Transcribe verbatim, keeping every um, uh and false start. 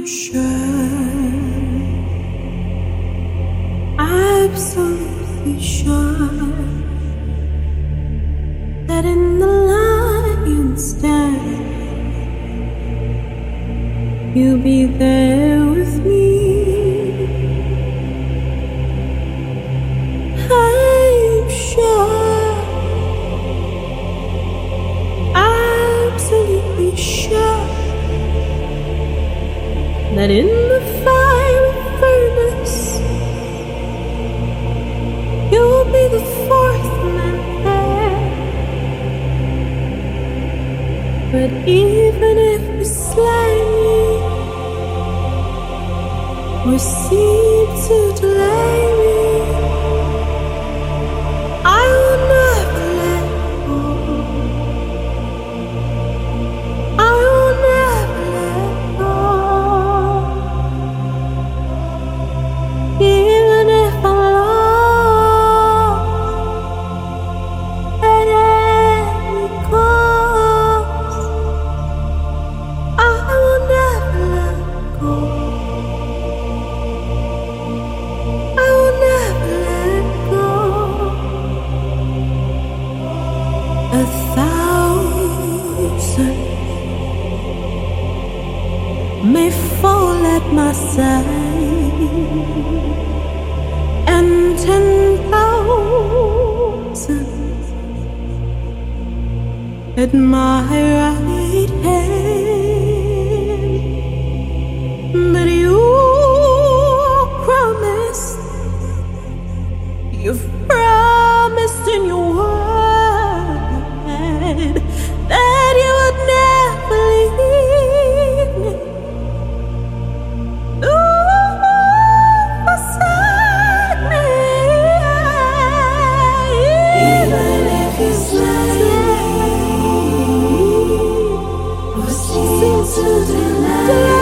sure, absolutely sure that in the lion's den you'll be there with me. I'm sure, absolutely sure that in the fiery furnace you'll be the fourth man there. But even if you slay me or seem to delay me, I will never let go. I will never let go. Even if I'm lost at any cost, I will never let go. I will never let go. A thousand may fall at my side, and ten thousand at my right hand. But you promised, you've promised in your word that you would never leave me. Don't forsake me. Even if you slay me or seem to delay